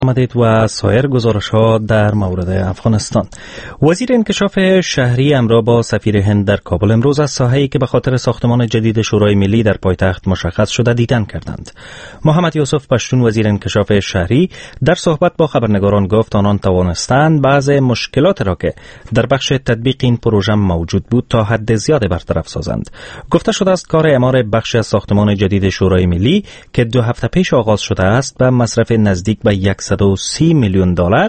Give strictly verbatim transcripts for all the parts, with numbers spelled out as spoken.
آمدید و سایر گزارش‌ها در مورد افغانستان. وزیر انکشاف شهری همراه با سفیر هند در کابل امروز از ساحه‌ای که به خاطر ساختمان جدید شورای ملی در پایتخت مشخص شده دیدن کردند. محمد یوسف پشتون وزیر انکشاف شهری در صحبت با خبرنگاران گفت آنان توانستند بعض مشکلات را که در بخش تطبیق این پروژه موجود بود تا حد زیاد برطرف سازند. گفته شده است کار اعمار بخش از ساختمان جدید شورای ملی که دو هفته پیش آغاز شده است به مصرف نزدیک به صد و سی میلیون دلار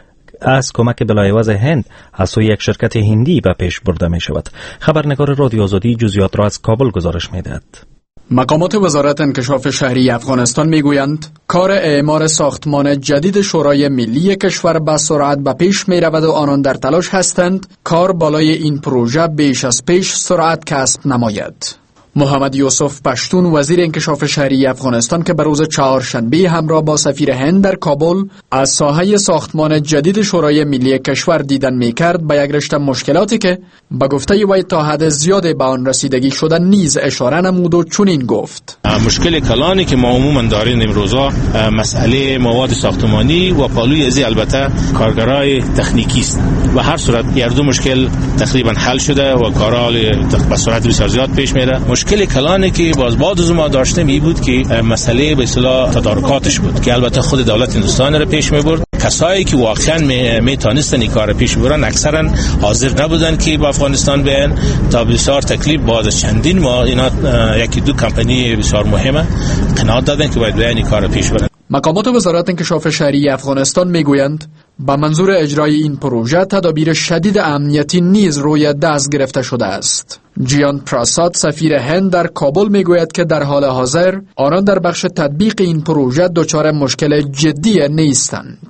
از کمک بلایوز هند از سوی یک شرکت هندی به پیش برده می شود. خبرنگار رادیو آزادی جزئیات را از کابل گزارش می دهد. مقامات وزارت انکشاف شهری افغانستان میگویند کار اعمار ساختمان جدید شورای ملی کشور به سرعت به پیش می رود و آنان در تلاش هستند کار بالای این پروژه بیش از پیش سرعت کسب نماید. محمد یوسف پشتون وزیر انکشاف شهری افغانستان که به روز چهارشنبه همراه با سفیر هند در کابل از ساحه ساختمان جدید شورای ملی کشور دیدن می‌کرد به یک رشته مشکلاتی که به گفته وی تا حد زیاد به آن رسیدگی شده نیز اشاره نمود و چنین گفت: مشکل کلانی که ما عموما داریم امروزا مسئله مواد ساختمانی و پالوی ازی البته کارگرای تکنیکی است و هر صورت هر دو مشکل تقریبا حل شده و کارا به سرعت بسیار زیاد پیش میره. مشکل کلانی که باز بعد از ما داشته می بود که مسئله به اصطلاح تدارکاتش بود که البته خود دولت هندوستان را پیش می برد. کسایی که واقعا می, می تانستن این کار پیش ببرن اکثرا حاضر نبودن که به افغانستان بیان تا بسیار تکلیف بعد از چندین ماه اینا یکی دو کمپانی بسیار مهمه قناعت دادن که باید بیان این کار پیش ببرن. مقامات وزارت انکشاف شهری افغانستان میگویند با منظور اجرای این پروژه تدابیر شدید امنیتی نیز روی دست گرفته شده است. جیان پراساد سفیر هند در کابل میگوید که در حال حاضر آنان در بخش تطبیق این پروژه دچار مشکل جدی نیستند.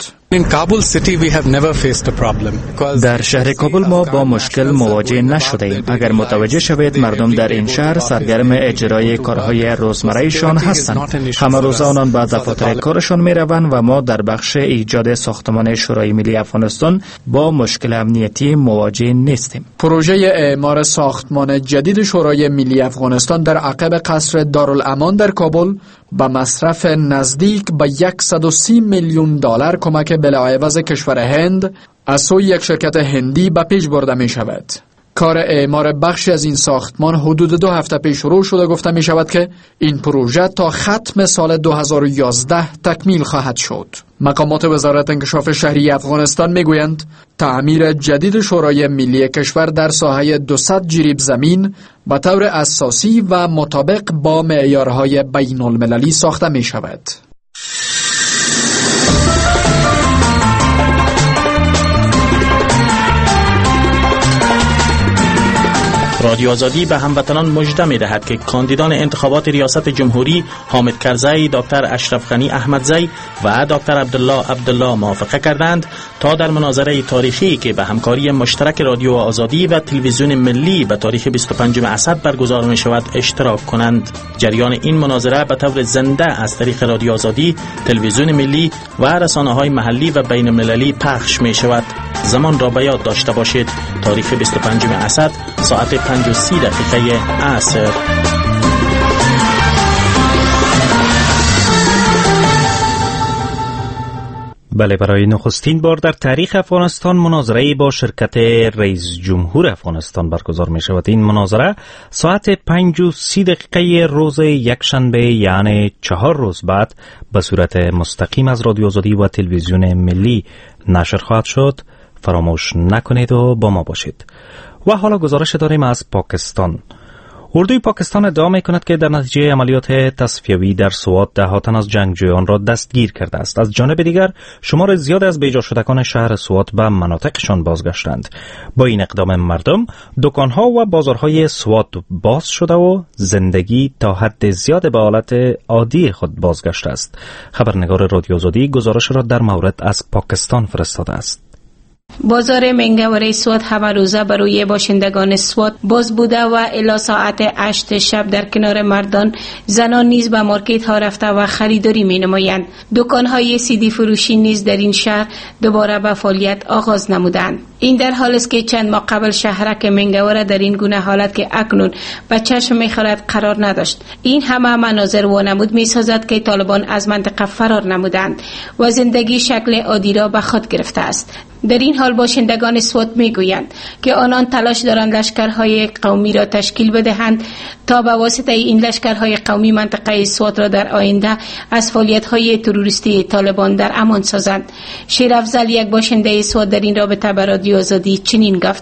در شهر کابل ما با مشکل مواجه نشده ایم. اگر متوجه شوید مردم در این شهر سرگرم اجرای کارهای روزمره‌شان هستند. همه روز آنان به دفاتر کارشان می روند و ما در بخش ایجاد ساختمان شورای ملی افغانستان با مشکل امنیتی مواجه نیستیم. پروژه اعمار ساختمان جدید شورای ملی افغانستان در عقب قصر دارالامان در کابل با مصرف نزدیک به صد و سی میلیون دلار کمک بلاعوض کشور هند از سوی یک شرکت هندی به پیش برده می شود. کار اعمار بخشی از این ساختمان حدود دو هفته پیش شروع شده گفته می شود که این پروژه تا ختم سال دو هزار و یازده تکمیل خواهد شد. مقامات وزارت انکشاف شهری افغانستان می گویند تعمیر جدید شورای ملی کشور در ساحه دویست جریب زمین به طور اساسی و مطابق با معیارهای بین المللی ساخته می شود. رادیو آزادی به هموطنان مژده می‌دهد که کاندیدان انتخابات ریاست جمهوری حامد کرزی، دکتر اشرف غنی احمدزی و دکتر عبدالله عبدالله موافقه کردند تا در مناظره تاریخی که به همکاری مشترک رادیو آزادی و تلویزیون ملی به تاریخ بیست و پنجم اسد برگزار می شود اشتراک کنند. جریان این مناظره به طور زنده از طریق رادیو آزادی، تلویزیون ملی و رسانه‌های محلی و بین المللی پخش می شود. زمان را به یاد داشته باشید: تاریخ بیست و پنجم اسد ساعت پنج و سی دقیقه عصر. بله، برای نخستین بار در تاریخ افغانستان مناظره با شرکت رئیس جمهور افغانستان برگزار می شود. این مناظره ساعت پنج و سی دقیقه روز یکشنبه یعنی چهار روز بعد به صورت مستقیم از رادیو آزادی و تلویزیون ملی نشر خواهد شد. فراموش نکنید و با ما باشید. و حالا گزارش داریم از پاکستان. اردوی پاکستان ادعا می‌کند که در نتیجه عملیات تصفیوی در سوات دهاتن از جنگجویان را دستگیر کرده است. از جانب دیگر شمار زیاد از بیجا شدگان شهر سوات به مناطقشان بازگشتند. با این اقدام مردم، دکان‌ها و بازارهای سوات باز شده و زندگی تا حد زیاد به حالت عادی خود بازگشته است. خبرنگار رادیو آزادی گزارش را در مورد از پاکستان فرستاده است. بازار منگوره سوات همه روزه برای باشندگان سوات باز بوده و الی ساعت هشت شب در کنار مردان زنان نیز به مارکت ها رفته و خریداری می نمایند. دکان های سیدی فروشی نیز در این شهر دوباره به فعالیت آغاز نمودند. این در حال است که چند ماه قبل شهرک منگوره در این گونه حالت که اکنون به چشم می‌خورد قرار نداشت. این همه مناظر وانمود می‌سازد که طالبان از منطقه فرار نمودند و زندگی شکل عادی را به خود گرفته است. در این حال باشندگان سوات میگویند که آنان تلاش دارند لشکرهای قومی را تشکیل بدهند تا به واسطه این لشکرهای قومی منطقه سوات را در آینده از فعالیت‌های تروریستی طالبان در امان سازند. شیرافضل یک باشنده سوات در این رابطه به رادیو آزادی چنین گفت: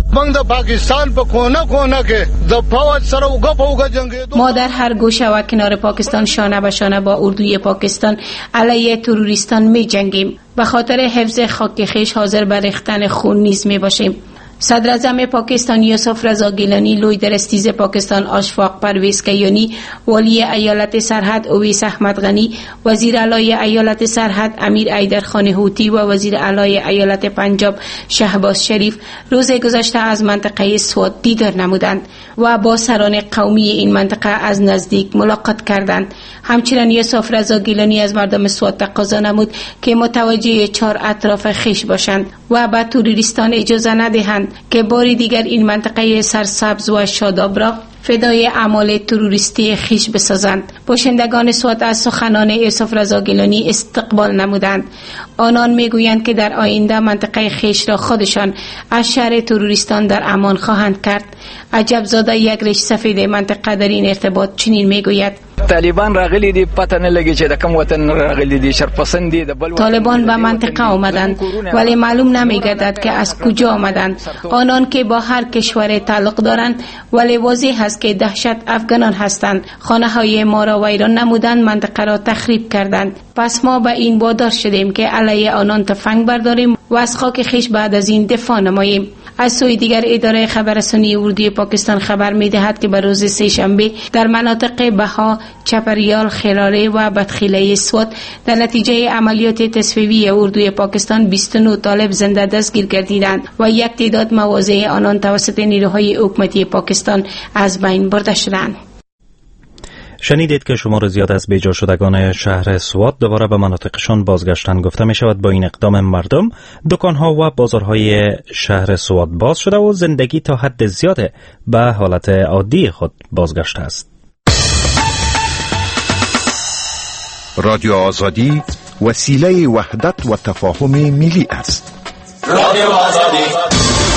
ما در هر گوشه و کنار پاکستان شانه به شانه با اردوی پاکستان علیه تروریستان می جنگیم. به خاطر حفظ خاک خویش حاضر به ریختن خون نیز می باشیم. صدر اعظم پاکستان یوسف رضا گیلانی، لوی درستیز پاکستان اشفاق پرویز کیانی، والی ایالت سرحد اویس احمد غنی، وزیر اعلی ایالت سرحد امیر ایدرخان هوتی و وزیر اعلی ایالت پنجاب شهباز شریف روز گذشته از منطقه سوات دیدار نمودند و با سران قومی این منطقه از نزدیک ملاقات کردند. همچنین یوسف رضا گیلانی از مردم سوات تقاضا نمود که متوجه چهار اطراف خویش باشند و به تروریستان اجازه ندهند که باری دیگر این منطقه سرسبز و شاداب را فدای اعمال تروریستی خیش بسازند. باشندگان سوات از سخنان یوسف رضا گیلانی استقبال نمودند. آنان میگویند که در آینده منطقه خیش را خودشان از شر تروریستان در امان خواهند کرد. عجب زاده یک ریش سفید منطقه در این ارتباط چنین میگوید: طالبان راغلی دی پته نه لګی چې د کوم وطن راغلی دی شرپسندی د بل طالبان به منطقه آمدند ولی معلوم نمیگردد که از کجا آمدند. آنان که با هر کشور تعلق دارند ولی واضح است که دهشت افغانان هستند. خانه های ما را ویران نمودند، منطقه را تخریب کردند. پس ما به این وادار شدیم که علیه آنان تفنگ برداریم و از خاک خیش بعد از این دفاع نماییم. از سوی دیگر اداره خبررسانی اردوی پاکستان خبر می‌دهد که بر روز سه شنبه در مناطق بها، چپریال، خراره و بدخیله سوات در نتیجه عملیات تصفیه‌ای اردوی پاکستان بیست و نه طالب زنده دستگیر گردیدند و یک تعداد مواضع آنان توسط نیروهای حکومتی پاکستان از بین برده شدند. شنیدید که شمار زیاد از بیجا شدگان شهر سوات دوباره به مناطقشان بازگشتن. گفته می شود با این اقدام مردم، دکانها و بازارهای شهر سوات باز شده و زندگی تا حد زیاد به حالت عادی خود بازگشته است. رادیو آزادی وسیله وحدت و تفاهم ملی است. رادیو آزادی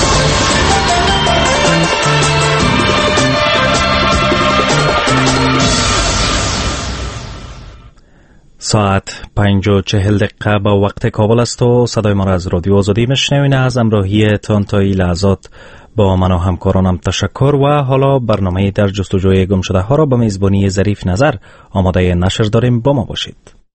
ساعت پنج و چهل دقیقه با وقت کابل است و صدای ما را از رادیو آزادی میشنوین. از امراهی تان تا این لحظات با من و همکارانم تشکر و حالا برنامه در جستجوی گم شده ها را به میزبانی ظریف نظر آماده نشر داریم. با ما باشید.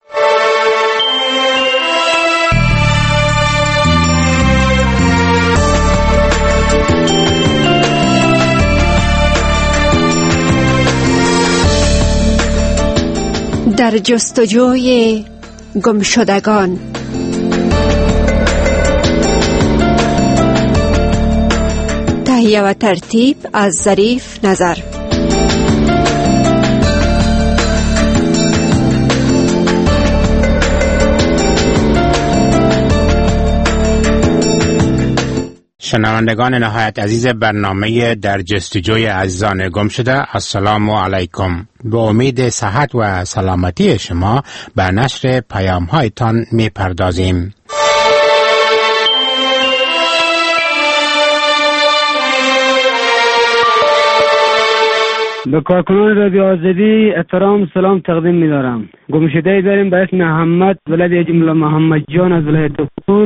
در جستجوی گمشدگان. تهیه و ترتیب از ظریف نظر. شنوندگان نهایت عزیز برنامه در جستجوی عزیزان گم شده، السلام علیکم. به امید صحت و سلامتی شما به نشر پیام هایتان می پردازیم. به کارکنان رادیو آزادی احترام سلام تقدیم می دارم. گمشده داریم به اسم محمد ولد جمله محمد جان از ولایت پور.